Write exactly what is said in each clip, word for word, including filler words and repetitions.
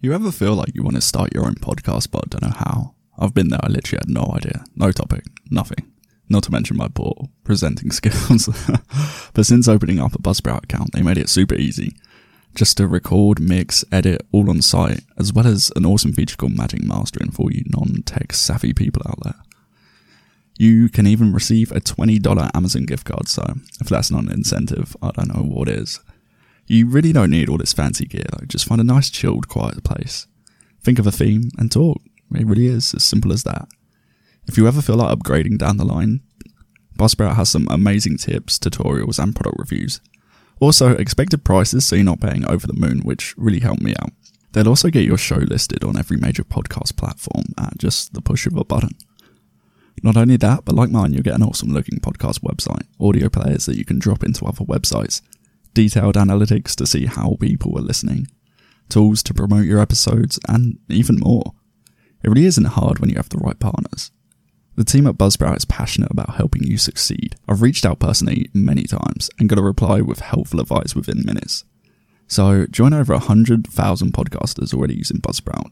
You ever feel like you want to start your own podcast but don't know how? I've been there, I literally had no idea. No topic, nothing. Not to mention my poor presenting skills. But since opening up a Buzzsprout account, they made it super easy. Just to record, mix, edit, all on site, as well as an awesome feature called Magic Mastering for you non-tech savvy people out there. You can even receive a twenty dollars Amazon gift card, so if that's not an incentive, I don't know what is. You really don't need all this fancy gear though, just find a nice chilled, quiet place. Think of a theme and talk. It really is as simple as that. If you ever feel like upgrading down the line, Buzzsprout has some amazing tips, tutorials and product reviews. Also, expected prices so you're not paying over the moon, which really helped me out. They'll also get your show listed on every major podcast platform at just the push of a button. Not only that, but like mine, you'll get an awesome looking podcast website, audio players that you can drop into other websites, detailed analytics to see how people are listening, tools to promote your episodes, and even more. It really isn't hard when you have the right partners. The team at Buzzsprout is passionate about helping you succeed. I've reached out personally many times and got a reply with helpful advice within minutes. So join over one hundred thousand podcasters already using Buzzsprout.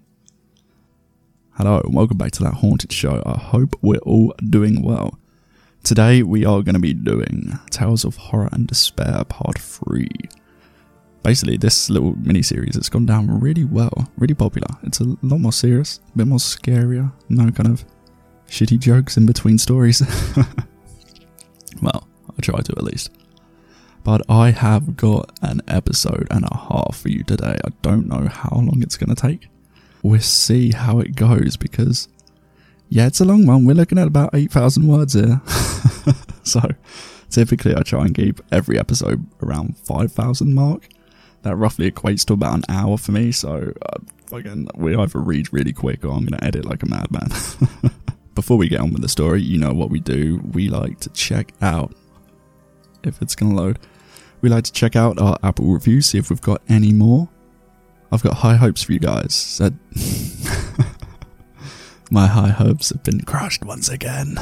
Hello and welcome back to That Haunted Show. I hope we're all doing well. Today we are going to be doing Tales of Horror and Despair Part three. Basically, this little mini-series has gone down really well, really popular. It's a lot more serious, a bit more scarier, no kind of shitty jokes in between stories. Well, I try to at least. But I have got an episode and a half for you today. I don't know how long it's going to take. We'll see how it goes because, yeah, it's a long one. We're looking at about eight thousand words here. So, typically I try and keep every episode around five thousand mark. That roughly equates to about an hour for me. So, uh, fucking, we either read really quick or I'm going to edit like a madman. Before we get on with the story, you know what we do. We like to check out, if it's going to load, we like to check out our Apple reviews, see if we've got any more. I've got high hopes for you guys. Said my high hopes have been crushed once again.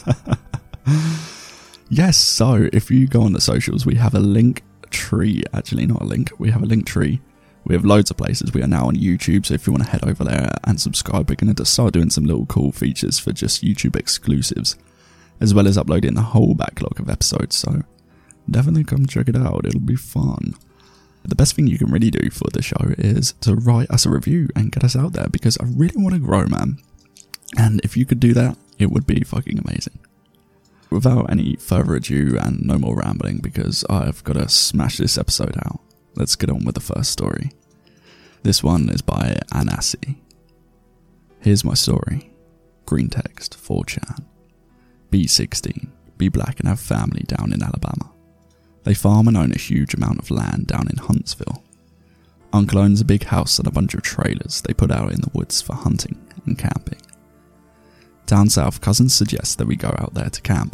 Yes, so if you go on the socials, we have a link tree. Actually, not a link. We have a link tree. We have loads of places. We are now on YouTube, so if you want to head over there and subscribe, we're going to start doing some little cool features for just YouTube exclusives, as well as uploading the whole backlog of episodes, so definitely come check it out. It'll be fun. The best thing you can really do for the show is to write us a review and get us out there, because I really want to grow, man. And if you could do that, it would be fucking amazing. Without any further ado and no more rambling, because I've got to smash this episode out, let's get on with the first story. This one is by Anasi. Here's my story. Green text, four chan. Be sixteen, be black and have family down in Alabama. They farm and own a huge amount of land down in Huntsville. Uncle owns a big house and a bunch of trailers they put out in the woods for hunting and camping. Down south, cousins suggest that we go out there to camp.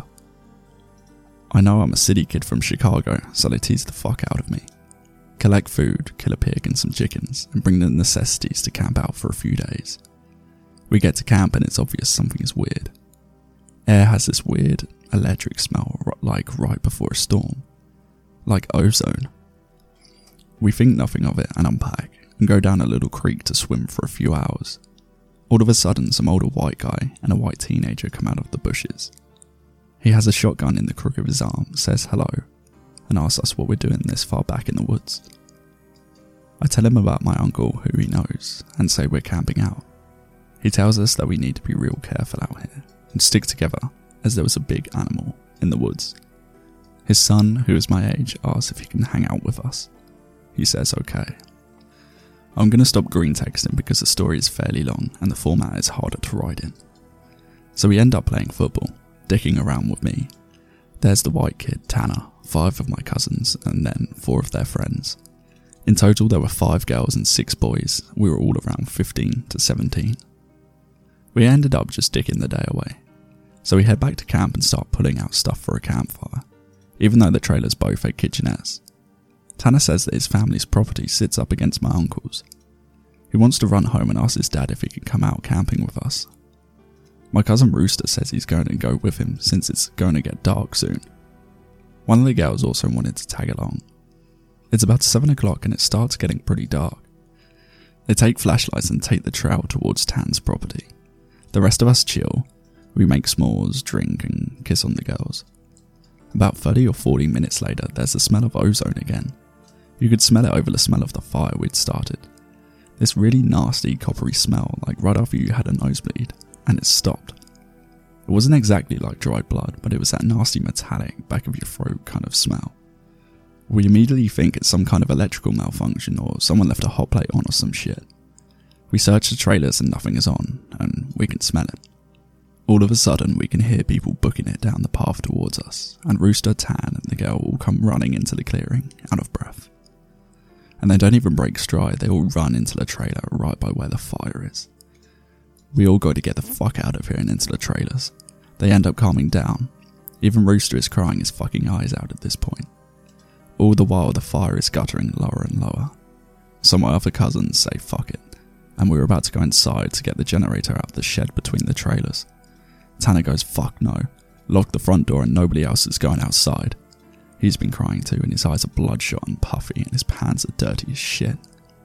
I know I'm a city kid from Chicago, so they tease the fuck out of me. Collect food, kill a pig and some chickens, and bring the necessities to camp out for a few days. We get to camp and it's obvious something is weird. Air has this weird, electric smell like right before a storm. Like ozone. We think nothing of it and unpack, and go down a little creek to swim for a few hours. All of a sudden, some older white guy and a white teenager come out of the bushes. He has a shotgun in the crook of his arm, says hello, and asks us what we're doing this far back in the woods. I tell him about my uncle who he knows, and say we're camping out. He tells us that we need to be real careful out here, and stick together, as there was a big animal in the woods. His son, who is my age, asks if he can hang out with us. He says okay. I'm going to stop green texting because the story is fairly long and the format is harder to write in. So we end up playing football, dicking around with me. There's the white kid, Tanner, five of my cousins, and then four of their friends. In total there were five girls and six boys. We were all around fifteen to seventeen. We ended up just dicking the day away. So we head back to camp and start pulling out stuff for a campfire, even though the trailers both had kitchenettes. Tanner says that his family's property sits up against my uncle's. He wants to run home and ask his dad if he can come out camping with us. My cousin Rooster says he's going to go with him since it's going to get dark soon. One of the girls also wanted to tag along. It's about seven o'clock and it starts getting pretty dark. They take flashlights and take the trail towards Tan's property. The rest of us chill. We make s'mores, drink and kiss on the girls. About thirty or forty minutes later, there's the smell of ozone again. You could smell it over the smell of the fire we'd started. This really nasty coppery smell, like right after you had a nosebleed, and it stopped. It wasn't exactly like dried blood, but it was that nasty metallic, back of your throat kind of smell. We immediately think it's some kind of electrical malfunction or someone left a hot plate on or some shit. We search the trailers and nothing is on, and we can smell it. All of a sudden we can hear people booking it down the path towards us, and Rooster, Tan and the girl all come running into the clearing, out of breath. And they don't even break stride, they all run into the trailer right by where the fire is. We all go to get the fuck out of here and into the trailers. They end up calming down. Even Rooster is crying his fucking eyes out at this point. All the while the fire is guttering lower and lower. So my other cousins say fuck it, and we were about to go inside to get the generator out of the shed between the trailers. Tanner goes fuck no, lock the front door and nobody else is going outside. He's been crying too and his eyes are bloodshot and puffy and his pants are dirty as shit.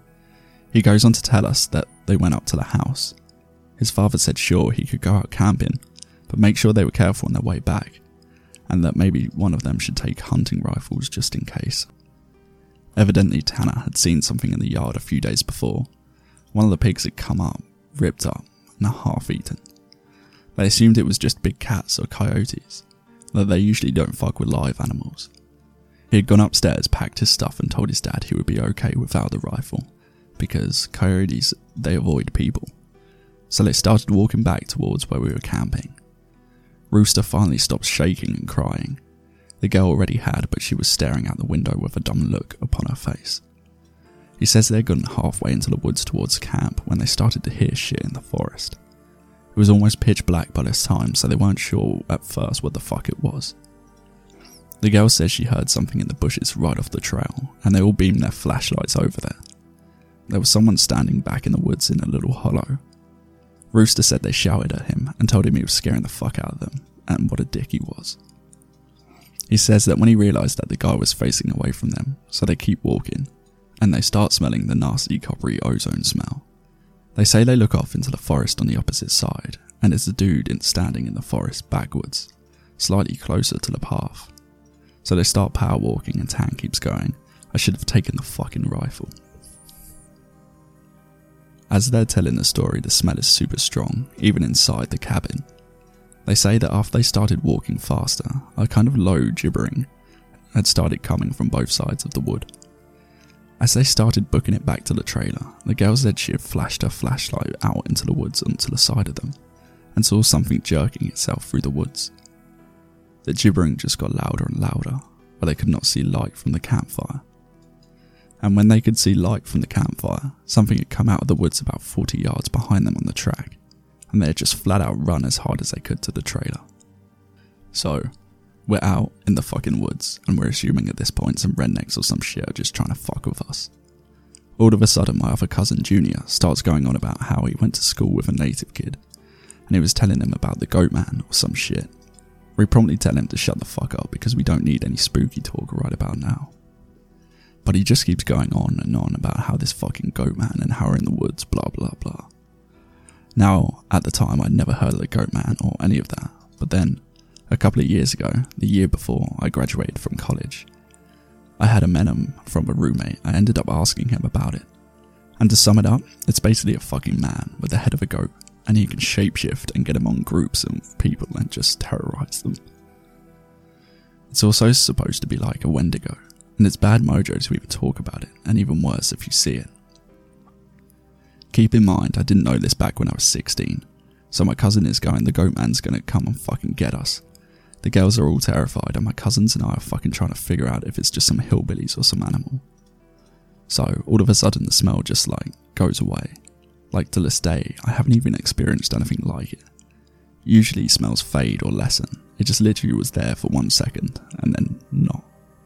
He goes on to tell us that they went up to the house. His father said sure he could go out camping, but make sure they were careful on their way back, and that maybe one of them should take hunting rifles just in case. Evidently Tanner had seen something in the yard a few days before. One of the pigs had come up, ripped up, and half eaten. They assumed it was just big cats or coyotes, though they usually don't fuck with live animals. He had gone upstairs, packed his stuff and told his dad he would be okay without the rifle, because coyotes, they avoid people. So they started walking back towards where we were camping. Rooster finally stopped shaking and crying. The girl already had, but she was staring out the window with a dumb look upon her face. He says they'd gotten halfway into the woods towards camp when they started to hear shit in the forest. It was almost pitch black by this time, so they weren't sure at first what the fuck it was. The girl says she heard something in the bushes right off the trail, and they all beamed their flashlights over there. There was someone standing back in the woods in a little hollow. Rooster said they shouted at him and told him he was scaring the fuck out of them, and what a dick he was. He says that when he realised that the guy was facing away from them, so they keep walking, and they start smelling the nasty coppery ozone smell. They say they look off into the forest on the opposite side, and it's a dude in standing in the forest backwards, slightly closer to the path. So they start power walking and Tan keeps going, I should have taken the fucking rifle. As they're telling the story, the smell is super strong, even inside the cabin. They say that after they started walking faster, a kind of low gibbering had started coming from both sides of the wood. As they started booking it back to the trailer, the girl said she had flashed her flashlight out into the woods onto the side of them, and saw something jerking itself through the woods. The gibbering just got louder and louder, but they could not see light from the campfire. And when they could see light from the campfire, something had come out of the woods about forty yards behind them on the track, and they had just flat out run as hard as they could to the trailer. So, we're out in the fucking woods, and we're assuming at this point some rednecks or some shit are just trying to fuck with us. All of a sudden my other cousin Junior starts going on about how he went to school with a native kid, and he was telling him about the goat man or some shit. We promptly tell him to shut the fuck up because we don't need any spooky talk right about now. But he just keeps going on and on about how this fucking goat man and how we're in the woods, blah blah blah. Now, at the time I'd never heard of the goat man or any of that, but then, a couple of years ago, the year before I graduated from college, I had a menem from a roommate. I ended up asking him about it. And to sum it up, it's basically a fucking man with the head of a goat, and he can shapeshift and get among groups of people and just terrorize them. It's also supposed to be like a Wendigo, and it's bad mojo to even talk about it, and even worse if you see it. Keep in mind, I didn't know this back when I was sixteen, so my cousin is going, the goat man's gonna come and fucking get us. The girls are all terrified, and my cousins and I are fucking trying to figure out if it's just some hillbillies or some animal. So, all of a sudden the smell just like, goes away. Like to this day, I haven't even experienced anything like it. Usually smells fade or lessen, it just literally was there for one second, and then not.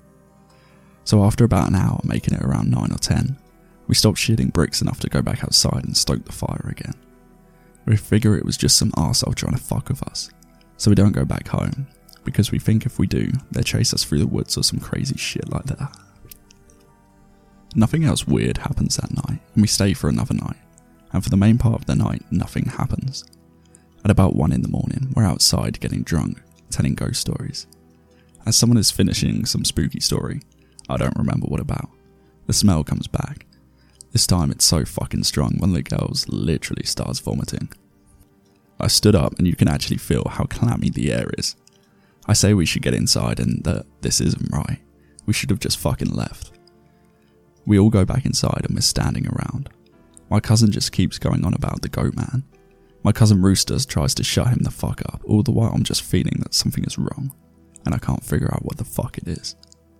So after about an hour, making it around nine or ten, we stopped shitting bricks enough to go back outside and stoke the fire again. We figure it was just some arsehole trying to fuck with us, so we don't go back home, because we think if we do, they'll chase us through the woods or some crazy shit like that. Nothing else weird happens that night, and we stay for another night, and for the main part of the night, nothing happens. At about one in the morning, we're outside getting drunk, telling ghost stories. As someone is finishing some spooky story, I don't remember what about, the smell comes back. This time it's so fucking strong, one of the girls literally starts vomiting. I stood up and you can actually feel how clammy the air is. I say we should get inside and that this isn't right. We should have just fucking left. We all go back inside and we're standing around. My cousin just keeps going on about the goat man. My cousin Rooster tries to shut him the fuck up, all the while I'm just feeling that something is wrong, and I can't figure out what the fuck it is.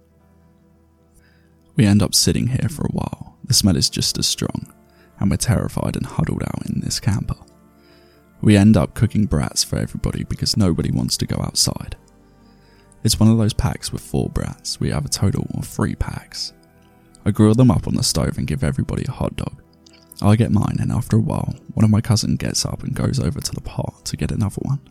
We end up sitting here for a while. The smell is just as strong, and we're terrified and huddled out in this camper. We end up cooking brats for everybody because nobody wants to go outside. It's one of those packs with four brats. We have a total of three packs. I grill them up on the stove and give everybody a hot dog. I get mine, and after a while, one of my cousins gets up and goes over to the pot to get another one.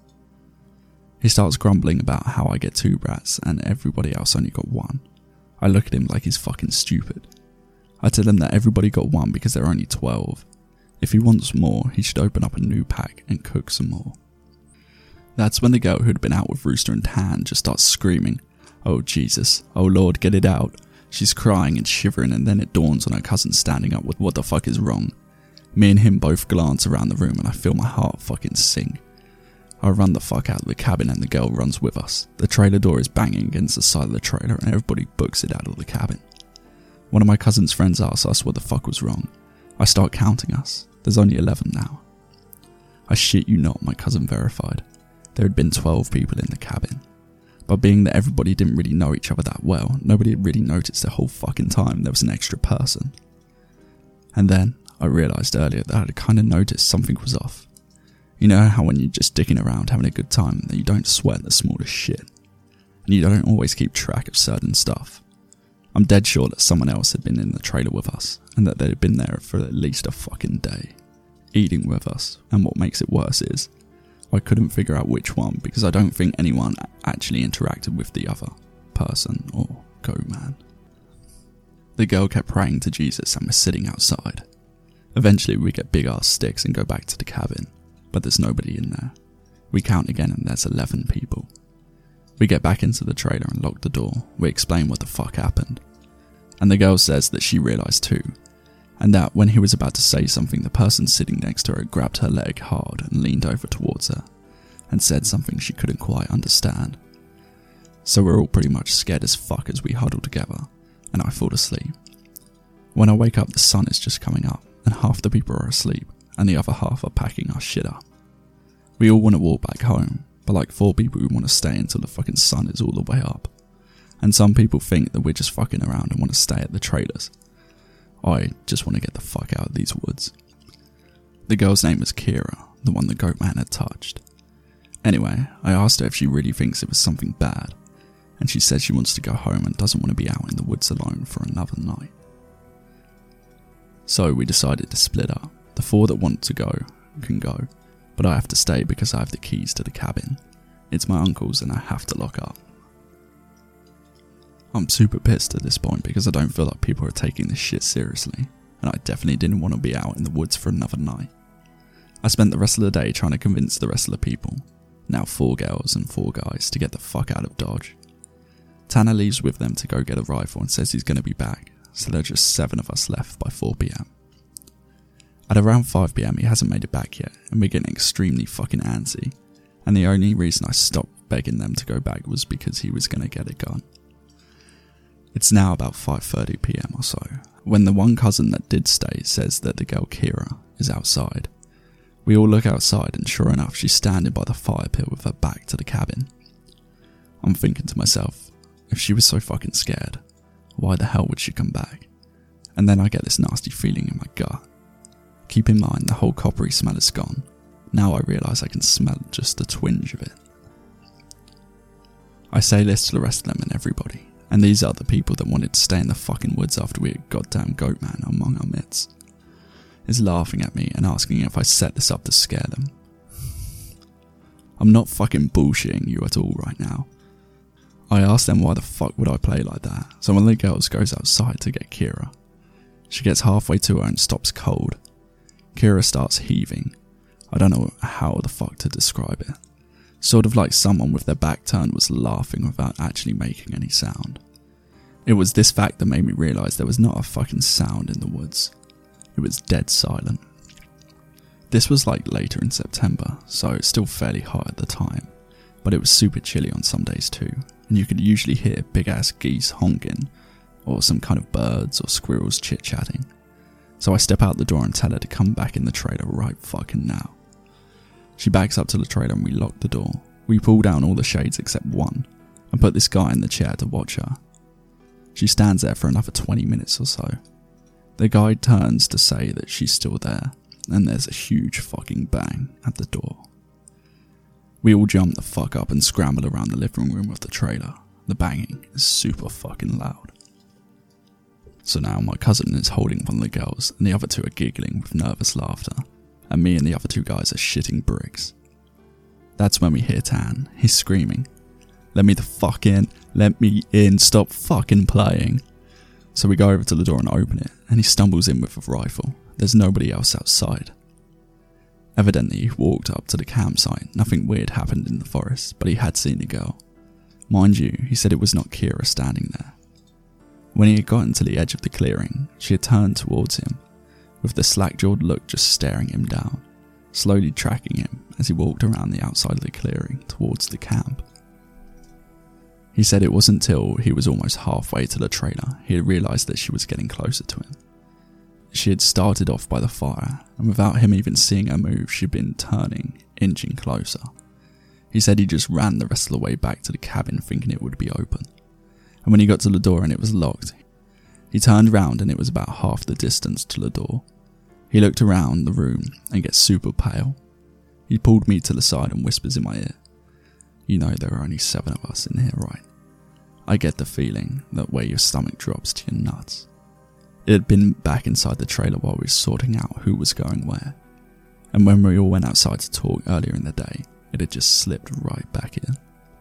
He starts grumbling about how I get two brats and everybody else only got one. I look at him like he's fucking stupid. I tell him that everybody got one because they're only twelve. If he wants more, he should open up a new pack and cook some more. That's when the girl who'd been out with Rooster and Tan just starts screaming, "Oh Jesus, oh Lord, get it out." She's crying and shivering, and then it dawns on her cousin standing up with what the fuck is wrong. Me and him both glance around the room and I feel my heart fucking sink. I run the fuck out of the cabin and the girl runs with us. The trailer door is banging against the side of the trailer and everybody books it out of the cabin. One of my cousin's friends asks us what the fuck was wrong. I start counting us. There's only eleven now. I shit you not, my cousin verified. There had been twelve people in the cabin. But being that everybody didn't really know each other that well, nobody had really noticed the whole fucking time there was an extra person. And then, I realised earlier that I had kind of noticed something was off. You know how when you're just dicking around having a good time, that you don't sweat the smallest shit. And you don't always keep track of certain stuff. I'm dead sure that someone else had been in the trailer with us, and that they had been there for at least a fucking day, eating with us, and what makes it worse is, I couldn't figure out which one because I don't think anyone actually interacted with the other person or goat man. The girl kept praying to Jesus and we're sitting outside. Eventually we get big ass sticks and go back to the cabin, but there's nobody in there. We count again and there's eleven people. We get back into the trailer and lock the door. We explain what the fuck happened. And the girl says that she realised too, and that when he was about to say something, the person sitting next to her grabbed her leg hard and leaned over towards her, and said something she couldn't quite understand. So we're all pretty much scared as fuck as we huddle together, and I fall asleep. When I wake up, the sun is just coming up, and half the people are asleep, and the other half are packing our shit up. We all want to walk back home, but like four people who want to stay until the fucking sun is all the way up. And some people think that we're just fucking around and want to stay at the trailers. I just want to get the fuck out of these woods. The girl's name was Kira, the one the goat man had touched. Anyway, I asked her if she really thinks it was something bad, and she said she wants to go home and doesn't want to be out in the woods alone for another night. So we decided to split up. The four that want to go can go, but I have to stay because I have the keys to the cabin. It's my uncle's and I have to lock up. I'm super pissed at this point because I don't feel like people are taking this shit seriously, and I definitely didn't want to be out in the woods for another night. I spent the rest of the day trying to convince the rest of the people, now four girls and four guys, to get the fuck out of Dodge. Tanner leaves with them to go get a rifle and says he's going to be back, so there are just seven of us left by four p.m. At around five p.m. he hasn't made it back yet, and we're getting extremely fucking antsy, and the only reason I stopped begging them to go back was because he was going to get a gun. It's now about five thirty p.m. or so, when the one cousin that did stay says that the girl Kira is outside. We all look outside and sure enough she's standing by the fire pit with her back to the cabin. I'm thinking to myself, if she was so fucking scared, why the hell would she come back? And then I get this nasty feeling in my gut. Keep in mind the whole coppery smell is gone. Now I realise I can smell just a twinge of it. I say this to the rest of them and everybody, and these are the people that wanted to stay in the fucking woods after we had goddamn goat man among our midst, is laughing at me and asking if I set this up to scare them. I'm not fucking bullshitting you at all right now. I asked them why the fuck would I play like that, so one of the girls goes outside to get Kira. She gets halfway to her and stops cold. Kira starts heaving. I don't know how the fuck to describe it. Sort of like someone with their back turned was laughing without actually making any sound. It was this fact that made me realise there was not a fucking sound in the woods. It was dead silent. This was like later in September, so it's still fairly hot at the time, but it was super chilly on some days too, and you could usually hear big ass geese honking, or some kind of birds or squirrels chit chatting. So I step out the door and tell her to come back in the trailer right fucking now. She backs up to the trailer and we lock the door. We pull down all the shades except one, and put this guy in the chair to watch her. She stands there for another twenty minutes or so. The guide turns to say that she's still there, and there's a huge fucking bang at the door. We all jump the fuck up and scramble around the living room of the trailer. The banging is super fucking loud. So now my cousin is holding one of the girls, and the other two are giggling with nervous laughter, and me and the other two guys are shitting bricks. That's when we hear Tan. He's screaming, "Let me the fuck in, let me in, stop fucking playing." So we go over to the door and open it, and he stumbles in with a rifle. There's nobody else outside. Evidently he walked up to the campsite. Nothing weird happened in the forest, but he had seen the girl. Mind you, he said it was not Kira standing there. When he had gotten to the edge of the clearing, she had turned towards him, with the slack-jawed look just staring him down, slowly tracking him as he walked around the outside of the clearing towards the camp. He said it wasn't till he was almost halfway to the trailer he had realised that she was getting closer to him. She had started off by the fire, and without him even seeing her move, she'd been turning, inching closer. He said he just ran the rest of the way back to the cabin thinking it would be open, and when he got to the door and it was locked, he turned round and it was about half the distance to the door. He looked around the room and gets super pale. He pulled me to the side and whispers in my ear, "You know there are only seven of us in here, right?" I get the feeling that where your stomach drops to your nuts. It had been back inside the trailer while we were sorting out who was going where, and when we all went outside to talk earlier in the day, it had just slipped right back in.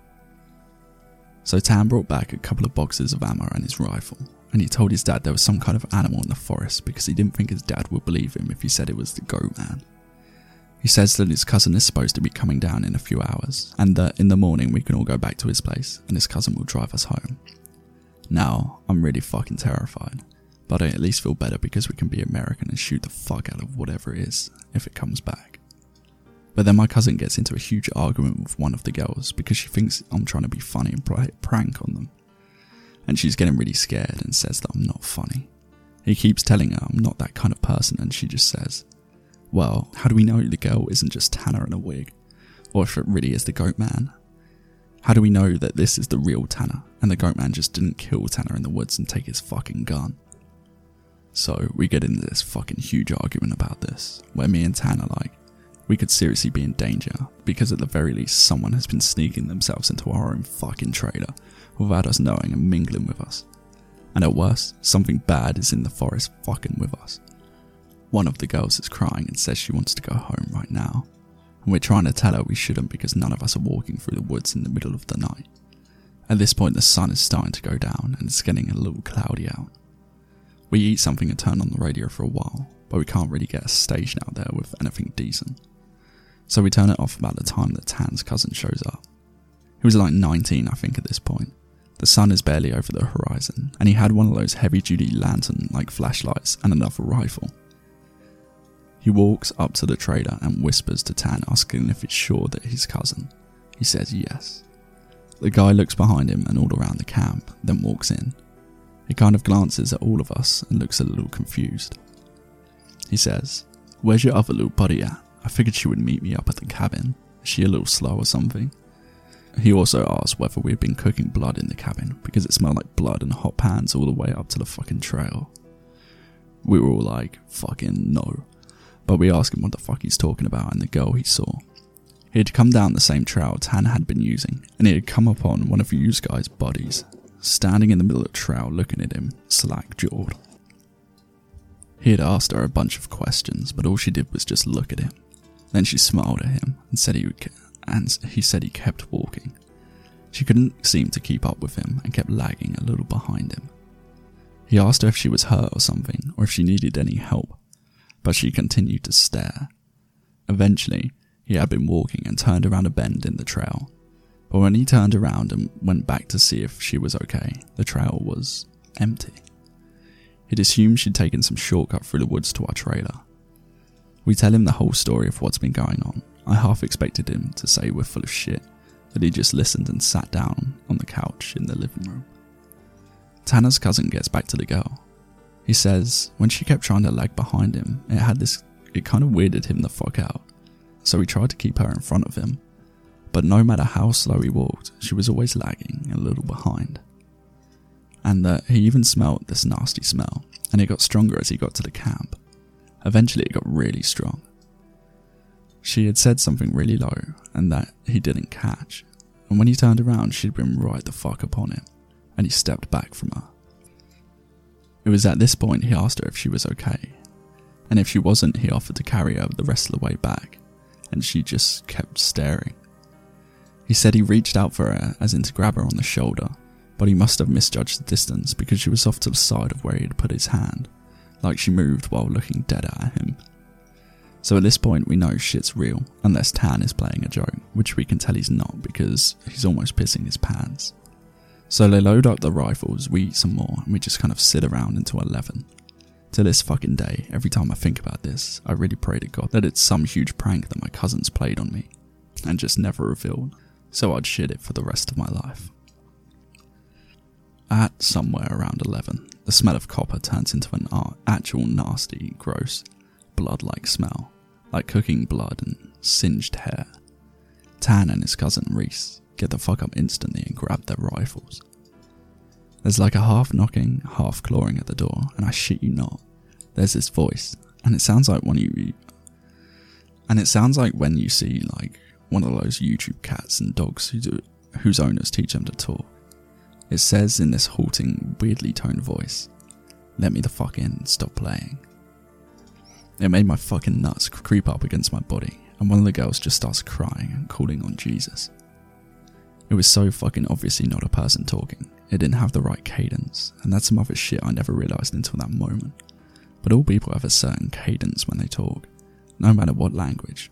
So Tan brought back a couple of boxes of ammo and his rifle, and he told his dad there was some kind of animal in the forest because he didn't think his dad would believe him if he said it was the goat man. He says that his cousin is supposed to be coming down in a few hours, and that in the morning we can all go back to his place and his cousin will drive us home. Now, I'm really fucking terrified, but I at least feel better because we can be American and shoot the fuck out of whatever it is if it comes back. But then my cousin gets into a huge argument with one of the girls because she thinks I'm trying to be funny and play a prank on them. And she's getting really scared and says that I'm not funny. He keeps telling her I'm not that kind of person, and she just says, "Well, how do we know the girl isn't just Tanner in a wig? Or if it really is the goat man? How do we know that this is the real Tanner and the goat man just didn't kill Tanner in the woods and take his fucking gun?" So we get into this fucking huge argument about this, where me and Tan are like, we could seriously be in danger, because at the very least someone has been sneaking themselves into our own fucking trailer without us knowing and mingling with us. And at worst, something bad is in the forest fucking with us. One of the girls is crying and says she wants to go home right now, and we're trying to tell her we shouldn't because none of us are walking through the woods in the middle of the night. At this point the sun is starting to go down and it's getting a little cloudy out. We eat something and turn on the radio for a while, but we can't really get a station out there with anything decent. So we turn it off about the time that Tan's cousin shows up. He was like nineteen, I think, at this point. The sun is barely over the horizon, and he had one of those heavy-duty lantern-like flashlights and another rifle. He walks up to the trailer and whispers to Tan, asking if it's sure that his cousin. He says yes. The guy looks behind him and all around the camp, then walks in. He kind of glances at all of us and looks a little confused. He says, "Where's your other little buddy at? I figured she would meet me up at the cabin. Is she a little slow or something?" He also asked whether we had been cooking blood in the cabin, because it smelled like blood and hot pans all the way up to the fucking trail. We were all like, fucking no. But we asked him what the fuck he's talking about and the girl he saw. He had come down the same trail Tan had been using, and he had come upon one of you guys' buddies, standing in the middle of the trail looking at him, slack-jawed. He had asked her a bunch of questions, but all she did was just look at him. Then she smiled at him and said he would, and he said he kept walking. She couldn't seem to keep up with him and kept lagging a little behind him. He asked her if she was hurt or something, or if she needed any help, but she continued to stare. Eventually, he had been walking and turned around a bend in the trail, but when he turned around and went back to see if she was okay, the trail was empty. He'd assumed she'd taken some shortcut through the woods to our trailer. We tell him the whole story of what's been going on. I half expected him to say we're full of shit, but he just listened and sat down on the couch in the living room. Tanner's cousin gets back to the girl. He says when she kept trying to lag behind him, it had this, it kind of weirded him the fuck out. So he tried to keep her in front of him, but no matter how slow he walked, she was always lagging a little behind. And that he even smelled this nasty smell, and it got stronger as he got to the camp. Eventually it got really strong. She had said something really low, and that he didn't catch, and when he turned around she'd been right the fuck upon him, and he stepped back from her. It was at this point he asked her if she was okay, and if she wasn't he offered to carry her the rest of the way back, and she just kept staring. He said he reached out for her as in to grab her on the shoulder, but he must have misjudged the distance because she was off to the side of where he had put his hand, like she moved while looking dead at him. So at this point we know shit's real, unless Tan is playing a joke, which we can tell he's not because he's almost pissing his pants. So they load up the rifles, we eat some more, and we just kind of sit around until eleven. To this fucking day, every time I think about this, I really pray to God that it's some huge prank that my cousins played on me, and just never revealed, so I'd shit it for the rest of my life. At somewhere around eleven, the smell of copper turns into an actual nasty, gross, blood-like smell, like cooking blood and singed hair. Tan and his cousin Reese get the fuck up instantly and grab their rifles. There's like a half knocking, half clawing at the door, and I shit you not, there's this voice, and it sounds like one you, and it sounds like when you see like one of those YouTube cats and dogs who do, whose owners teach them to talk. It says in this halting, weirdly toned voice, "Let me the fuck in and stop playing." It made my fucking nuts creep up against my body, and one of the girls just starts crying and calling on Jesus. It was so fucking obviously not a person talking. It didn't have the right cadence, and that's some other shit I never realised until that moment. But all people have a certain cadence when they talk, no matter what language.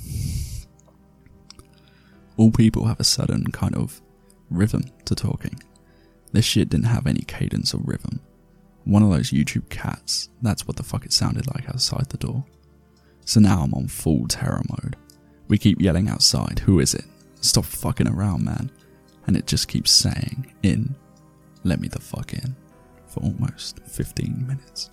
All people have a certain kind of rhythm to talking. This shit didn't have any cadence or rhythm. One of those YouTube cats, that's what the fuck it sounded like outside the door. So now I'm on full terror mode. We keep yelling outside, "Who is it? Stop fucking around, man." And it just keeps saying, "In, let me the fuck in," for almost fifteen minutes.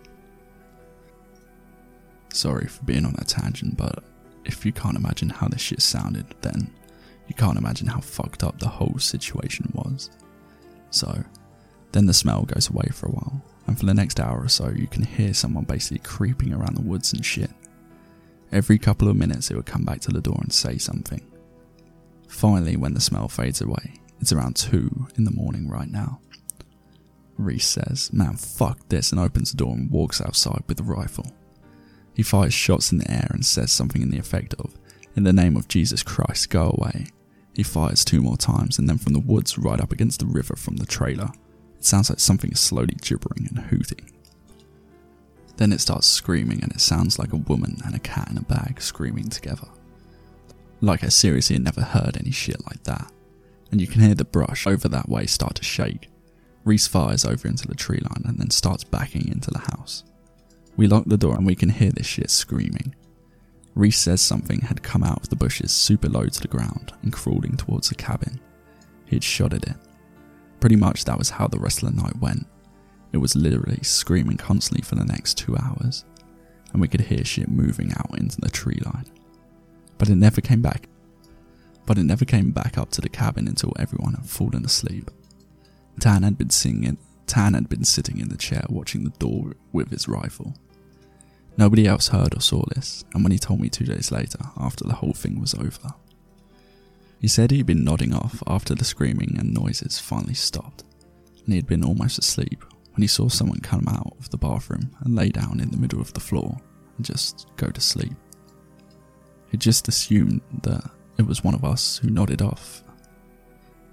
Sorry for being on a tangent, but if you can't imagine how this shit sounded, then you can't imagine how fucked up the whole situation was. So, then the smell goes away for a while, and for the next hour or so you can hear someone basically creeping around the woods and shit. Every couple of minutes it would come back to the door and say something. Finally, when the smell fades away, it's around two in the morning right now. Reese says, "Man, fuck this," and opens the door and walks outside with the rifle. He fires shots in the air and says something in the effect of, "In the name of Jesus Christ, go away." He fires two more times, and then from the woods right up against the river from the trailer, it sounds like something is slowly gibbering and hooting. Then it starts screaming, and it sounds like a woman and a cat in a bag screaming together. Like I seriously had never heard any shit like that. And you can hear the brush over that way start to shake. Reese fires over into the tree line and then starts backing into the house. We lock the door and we can hear this shit screaming. Reese says something had come out of the bushes super low to the ground and crawling towards the cabin. He had shot at it. Pretty much that was how the rest of the night went. It was literally screaming constantly for the next two hours, and we could hear shit moving out into the tree line. But it never came back. But it never came back up to the cabin until everyone had fallen asleep. Tan had been singing. Tan had been sitting in the chair watching the door with his rifle. Nobody else heard or saw this, and when he told me two days later, after the whole thing was over, he said he'd been nodding off after the screaming and noises finally stopped, and he had been almost asleep when he saw someone come out of the bathroom and lay down in the middle of the floor and just go to sleep. He just assumed that it was one of us who nodded off.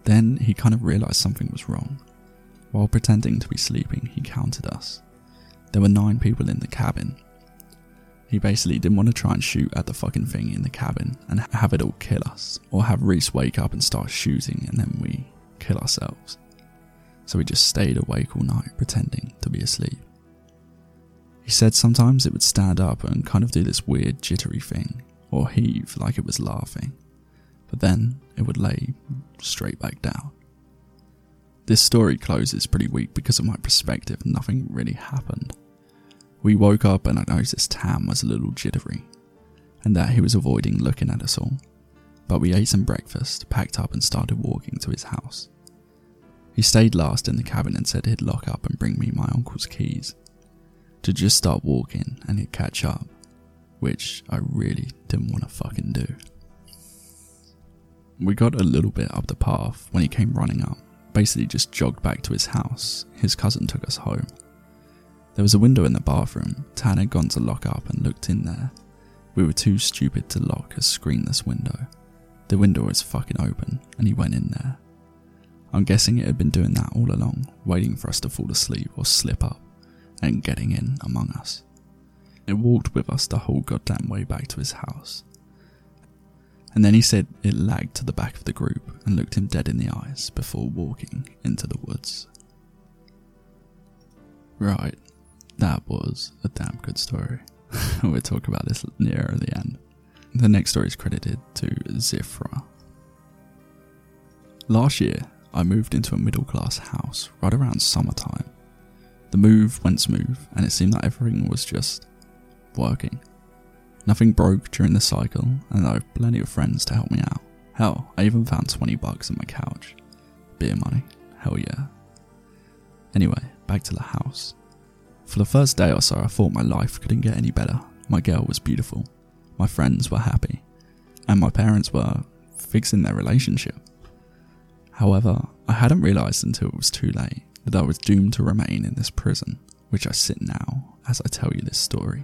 Then he kind of realised something was wrong. While pretending to be sleeping, he counted us. There were nine people in the cabin. He basically didn't want to try and shoot at the fucking thing in the cabin and have it all kill us, or have Reese wake up and start shooting and then we kill ourselves. So we just stayed awake all night pretending to be asleep. He said sometimes it would stand up and kind of do this weird jittery thing, or heave like it was laughing, but then it would lay straight back down. This story closes pretty weak because of my perspective. Nothing really happened. We woke up and I noticed Tam was a little jittery, and that he was avoiding looking at us all. But we ate some breakfast, packed up and started walking to his house. He stayed last in the cabin and said he'd lock up and bring me my uncle's keys, to just start walking and he'd catch up, which I really didn't want to fucking do. We got a little bit up the path when he came running up, basically just jogged back to his house. His cousin took us home. There was a window in the bathroom. Tan had gone to lock up and looked in there. We were too stupid to lock a screenless window. The window was fucking open and he went in there. I'm guessing it had been doing that all along, waiting for us to fall asleep or slip up and getting in among us. It walked with us the whole goddamn way back to his house. And then he said it lagged to the back of the group and looked him dead in the eyes before walking into the woods. Right, that was a damn good story. We'll talk about this nearer the end. The next story is credited to Zifra. Last year, I moved into a middle class house right around summertime. The move went smooth and it seemed that everything was just working. Nothing broke during the cycle and I have plenty of friends to help me out. Hell, I even found twenty bucks on my couch. Beer money, hell yeah. Anyway, back to the house. For the first day or so I thought my life couldn't get any better. My girl was beautiful, my friends were happy, and my parents were fixing their relationship. However, I hadn't realised until it was too late that I was doomed to remain in this prison, which I sit now as I tell you this story.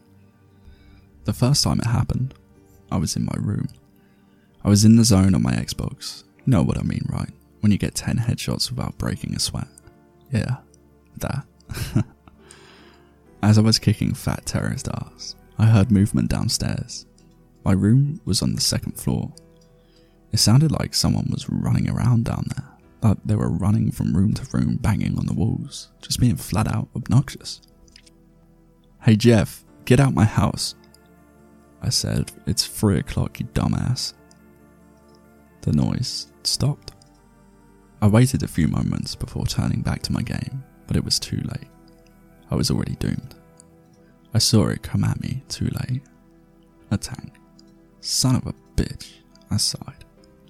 The first time it happened, I was in my room. I was in the zone on my Xbox. You know what I mean, right? When you get ten headshots without breaking a sweat. Yeah, that. As I was kicking fat terrorist ass, I heard movement downstairs. My room was on the second floor. It sounded like someone was running around down there. Like they were running from room to room, banging on the walls, just being flat out obnoxious. "Hey Jeff, get out my house," I said. "It's three o'clock, you dumbass." The noise stopped. I waited a few moments before turning back to my game, but it was too late. I was already doomed. I saw it come at me too late. A tank. Son of a bitch, I sighed.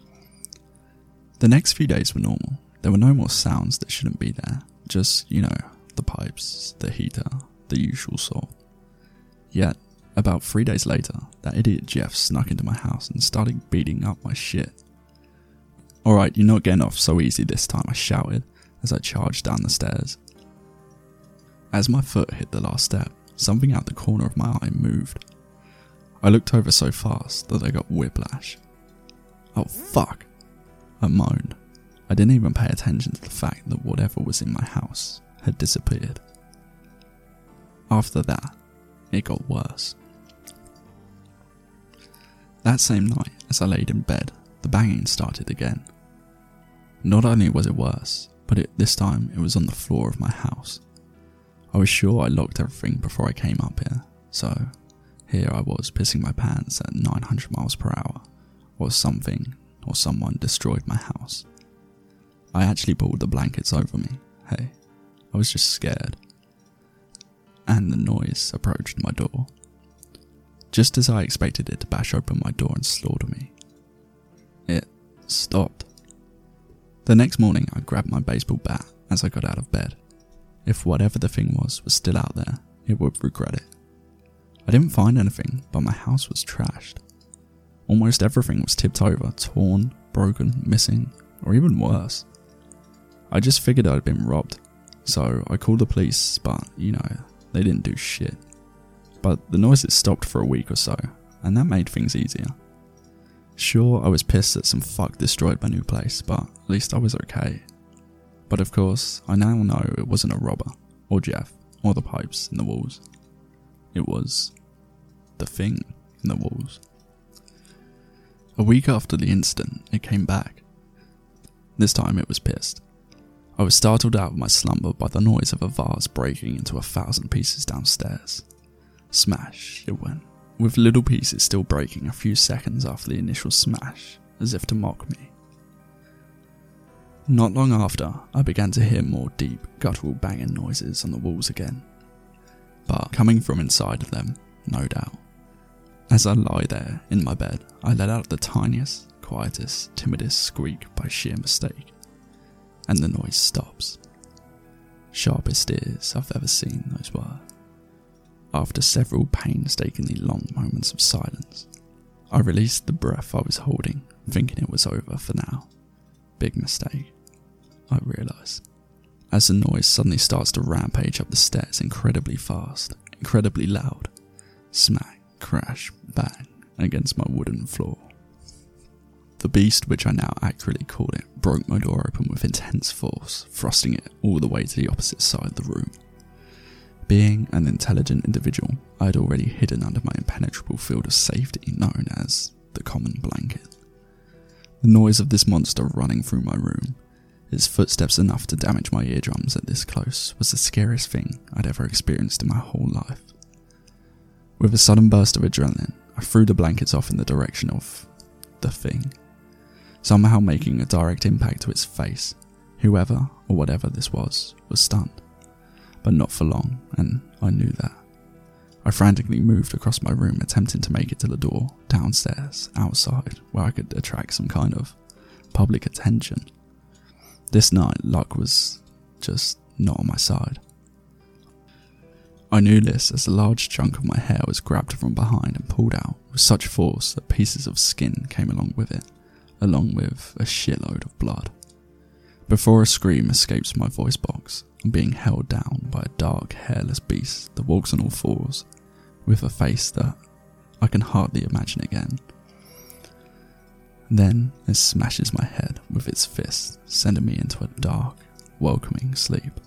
The next few days were normal. There were no more sounds that shouldn't be there. Just, you know, the pipes, the heater, the usual sort. Yet, about three days later, that idiot Jeff snuck into my house and started beating up my shit. "Alright, you're not getting off so easy this time," I shouted as I charged down the stairs. As my foot hit the last step, something out the corner of my eye moved. I looked over so fast that I got whiplash. "Oh fuck," I moaned. I didn't even pay attention to the fact that whatever was in my house had disappeared. After that, it got worse. That same night, as I laid in bed, the banging started again. Not only was it worse, but it, this time it was on the floor of my house. I was sure I locked everything before I came up here, so here I was pissing my pants at nine hundred miles per hour, while something or someone destroyed my house. I actually pulled the blankets over me. Hey, I was just scared. And the noise approached my door. Just as I expected it to bash open my door and slaughter me, it stopped. The next morning I grabbed my baseball bat as I got out of bed. If whatever the thing was was still out there, it would regret it. I didn't find anything, but my house was trashed. Almost everything was tipped over, torn, broken, missing, or even worse. I just figured I'd been robbed, so I called the police, but, you know, they didn't do shit. But the noises stopped for a week or so, and that made things easier. Sure, I was pissed that some fuck destroyed my new place, but At least I was okay. But of course, I now know it wasn't a robber, or Jeff, or the pipes in the walls. It was the thing in the walls. A week after the incident, it came back. This time it was pissed. I was startled out of my slumber by the noise of a vase breaking into a thousand pieces downstairs. Smash it went, with little pieces still breaking a few seconds after the initial smash, as if to mock me. Not long after, I began to hear more deep, guttural banging noises on the walls again, but coming from inside of them, no doubt. As I lie there in my bed, I let out the tiniest, quietest, timidest squeak by sheer mistake, and the noise stops. Sharpest ears I've ever seen, those were. After several painstakingly long moments of silence, I released the breath I was holding, thinking it was over for now. Big mistake, I realise, as the noise suddenly starts to rampage up the stairs incredibly fast, incredibly loud. Smack, crash, bang against my wooden floor. The beast, which I now accurately call it, broke my door open with intense force, thrusting it all the way to the opposite side of the room. Being an intelligent individual, I had already hidden under my impenetrable field of safety known as the common blanket. The noise of this monster running through my room, its footsteps enough to damage my eardrums at this close, was the scariest thing I'd ever experienced in my whole life. With a sudden burst of adrenaline, I threw the blankets off in the direction of the thing, somehow making a direct impact to its face. Whoever or whatever this was, was stunned. But not for long, and I knew that. I frantically moved across my room, attempting to make it to the door, downstairs, outside, where I could attract some kind of public attention. This night, luck was just not on my side. I knew this as a large chunk of my hair was grabbed from behind and pulled out with such force that pieces of skin came along with it, along with a shitload of blood. Before a scream escapes my voice box, I'm being held down by a dark, hairless beast that walks on all fours, with a face that I can hardly imagine again. Then it smashes my head with its fist, sending me into a dark, welcoming sleep.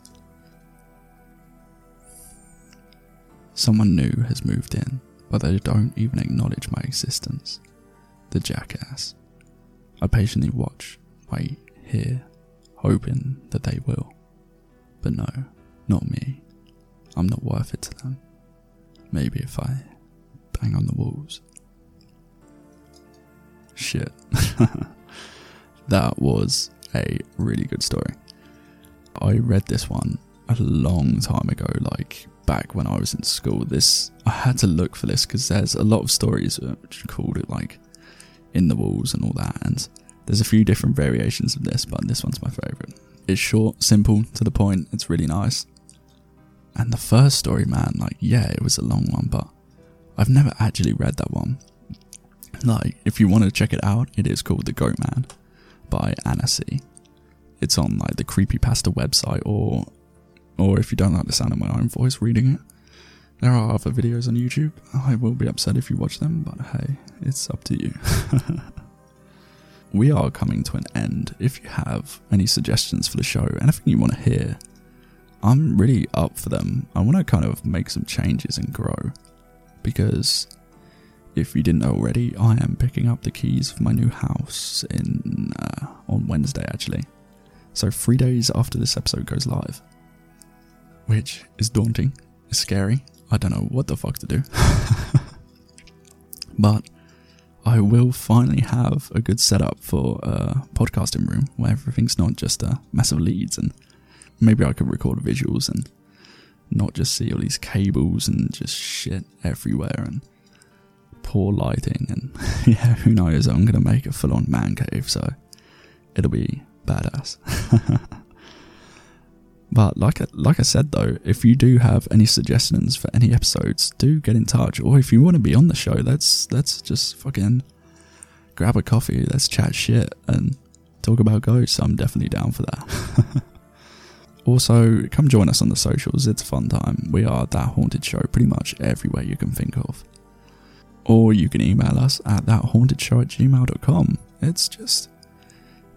Someone new has moved in, but they don't even acknowledge my existence. The jackass. I patiently watch, wait, hear, hoping that they will. But no, not me. I'm not worth it to them. Maybe if I bang on the walls. Shit. That was a really good story. I read this one a long time ago, like back when I was in school. This, I had to look for this because there's a lot of stories which called it like In the Walls and all that, and there's a few different variations of this, but this one's my favourite. It's short, simple, to the point, it's really nice. And the first story, man, like, yeah, it was a long one, but I've never actually read that one. Like, if you want to check it out, it is called The Goat Man by Anna C. It's on, like, the Creepypasta website, or or if you don't like the sound of my own voice reading it, there are other videos on YouTube. I will be upset if you watch them, but hey, it's up to you. We are coming to an end. If you have any suggestions for the show, anything you want to hear, I'm really up for them. I want to kind of make some changes and grow, because if you didn't know already, I am picking up the keys for my new house in uh, on Wednesday, actually. So three days after this episode goes live, which is daunting, it's scary. I don't know what the fuck to do. But I will finally have a good setup for a podcasting room where everything's not just a massive leads, and maybe I could record visuals and not just see all these cables and just shit everywhere and poor lighting, and yeah, who knows, I'm going to make a full-on man cave, so it'll be badass. But like I, like I said though, if you do have any suggestions for any episodes, do get in touch. Or if you want to be on the show, let's let's just fucking grab a coffee, let's chat shit and talk about ghosts. I'm definitely down for that. Also, come join us on the socials, it's a fun time. We are That Haunted Show pretty much everywhere you can think of. Or you can email us at that haunted show at gmail dot com. It's just,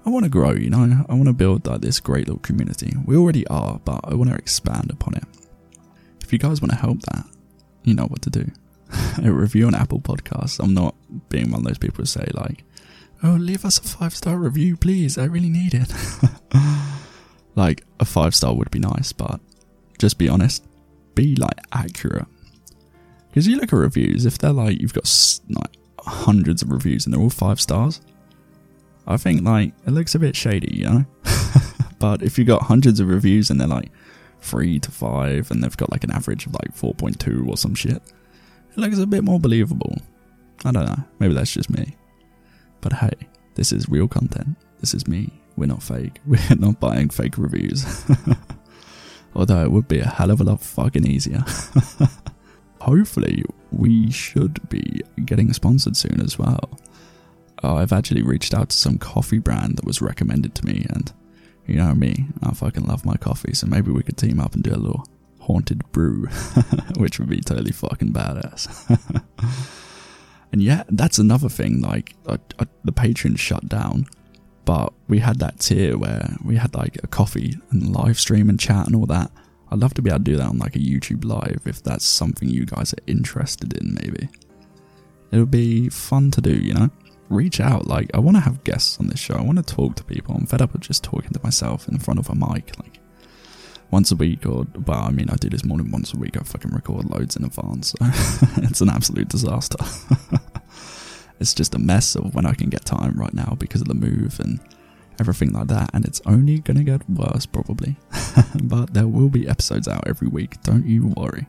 I want to grow, you know, I want to build like this great little community. We already are, but I want to expand upon it. If you guys want to help that, you know what to do. A review on Apple Podcasts. I'm not being one of those people who say like, oh, leave us a five star review, please. I really need it. Like, a five star would be nice, but just be honest. Be like accurate. Because you look at reviews, if they're like, you've got like hundreds of reviews and they're all five stars, I think like it looks a bit shady, you know. But if you've got hundreds of reviews and they're like three to five and they've got like an average of like four point two or some shit, it looks a bit more believable. I don't know, maybe that's just me. But hey, this is real content. This is me. We're not fake. We're not buying fake reviews. Although it would be a hell of a lot fucking easier. Hopefully, we should be getting sponsored soon as well. Oh, I've actually reached out to some coffee brand that was recommended to me, and you know me, I fucking love my coffee, so maybe we could team up and do a little haunted brew, which would be totally fucking badass. And yeah, that's another thing, like, I, I, the Patreon shut down, but we had that tier where we had like a coffee and live stream and chat and all that. I'd love to be able to do that on like a YouTube live if that's something you guys are interested in, maybe. It would be fun to do, you know? Reach out, like, I want to have guests on this show. I want to talk to people. I'm fed up of just talking to myself in front of a mic, like, once a week, or, well, I mean, I do this more than once a week. I fucking record loads in advance, so it's an absolute disaster. It's just a mess of when I can get time right now because of the move and everything like that, and it's only gonna get worse, probably. But there will be episodes out every week, don't you worry.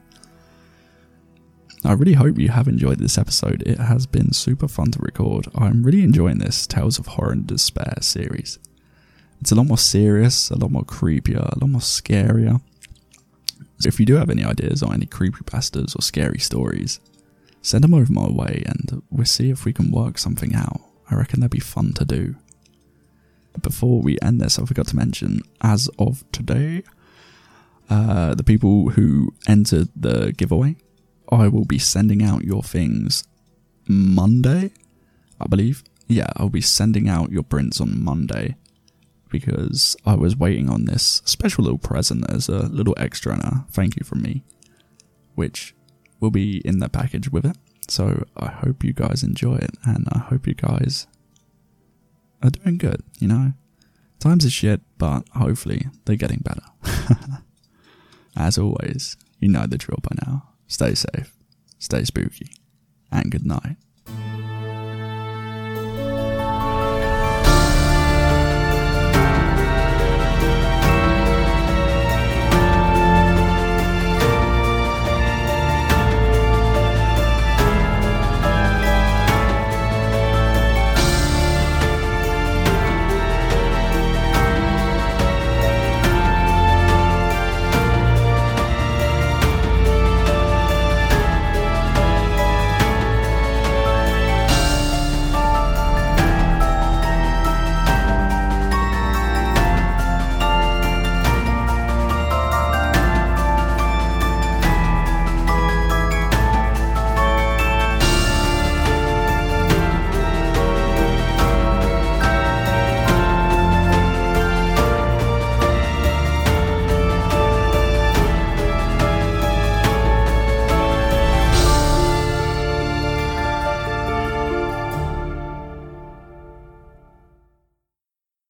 I really hope you have enjoyed this episode. It has been super fun to record. I'm really enjoying this Tales of Horror and Despair series. It's a lot more serious, a lot more creepier, a lot more scarier. So if you do have any ideas or any creepypastas or scary stories, send them over my way and we'll see if we can work something out. I reckon that'd be fun to do. Before we end this, I forgot to mention, as of today, uh, the people who entered the giveaway, I will be sending out your things Monday, I believe. Yeah, I'll be sending out your prints on Monday because I was waiting on this special little present as a little extra and a thank you from me, which will be in the package with it. So I hope you guys enjoy it, and I hope you guys are doing good, you know. Times are shit, but hopefully they're getting better. As always, you know the drill by now. Stay safe, stay spooky, and good night.